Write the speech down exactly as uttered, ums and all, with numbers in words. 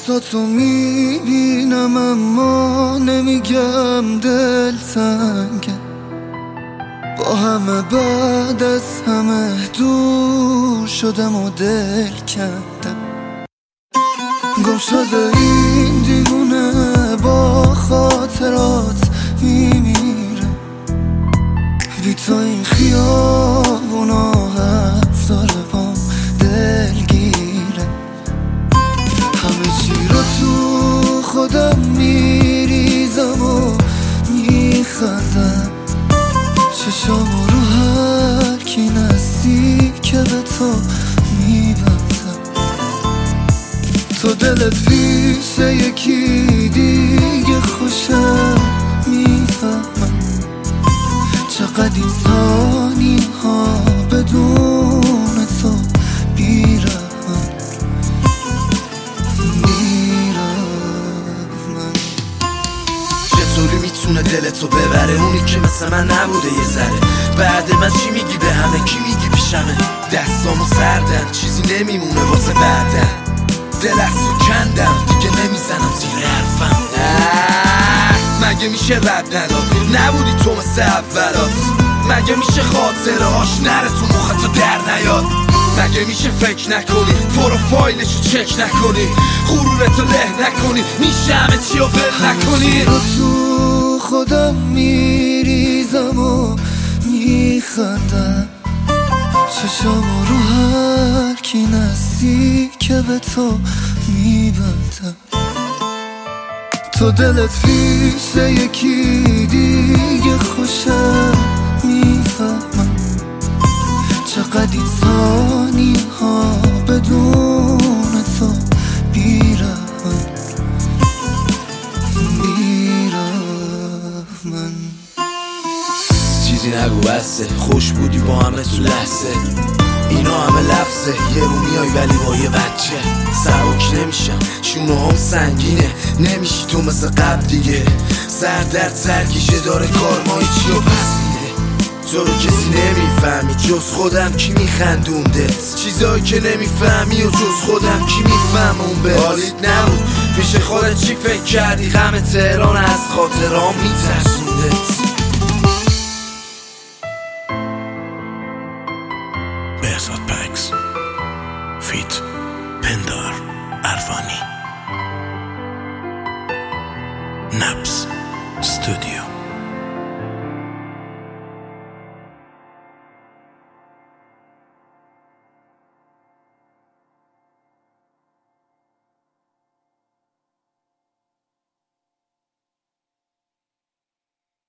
چشاتو میبینم اما نمیگم دل تنگه، با همه بعد از همه دور شدم و دل کندم. گم شده این دیوونه با خاطرات میمیره، بی تو این خیابونا هفتاره بام دلگیره. همه چی رو تو خودم میریزم و میخندم، چشامو رو هر کی نزدیک به تو میبندم. تو دلت پیش یکی دیگه خوشه، میفهمم چقدر این ثانیه ها بدون تو بیرحمم میرم. چطوری میتونه دلتو ببره اونی که مثل من نبوده یه ذره؟ بعد من چی میگی به همه؟ کی میگی پیشمه؟ دستامو سردن چیزی نمیمونه واسه بعدن. دل از تو کندم دیگه نمیزنم زیر حرفم. مگه میشه رد نداد؟ نبودی تو مثل اولات. مگه میشه خاطره هاش نره تو مخت در نیاد؟ مگه میشه فکر نکنی پروفایلشو چک نکنی غرورتو له نکنی میشه همه چی رو ول نکنی؟ رو تو خودم میریزم و میخندم، چشامو رو هر کی نزدیک به تو میبندم. تو دلت پیش یکی دیگه خوشه، میفهمم چقدر این ثانیه ها بدون تو بیرحمم میرم. چیزی نگو بسته، خوش بودی با همه تو لحظه. اینا همه لفظه، یه رو میای ولی با یه بچه سبک نمیشم، شونه هم سنگینه، نمیشی تو مثل قبل دیگه. سر درد سرکیشه داره کارمای چی و پس میده. تو رو کسی نمیفهمی جز خودم کی میخندوندت، چیزایی که نمیفهمی و جز خودم کی میفهمون به حالیت نبود. پیش خودت چی فکر کردی؟ غم تهران از خاطرام میترسوندت. بهزاد پکس فیت پندار عرفانی نبض استودیو.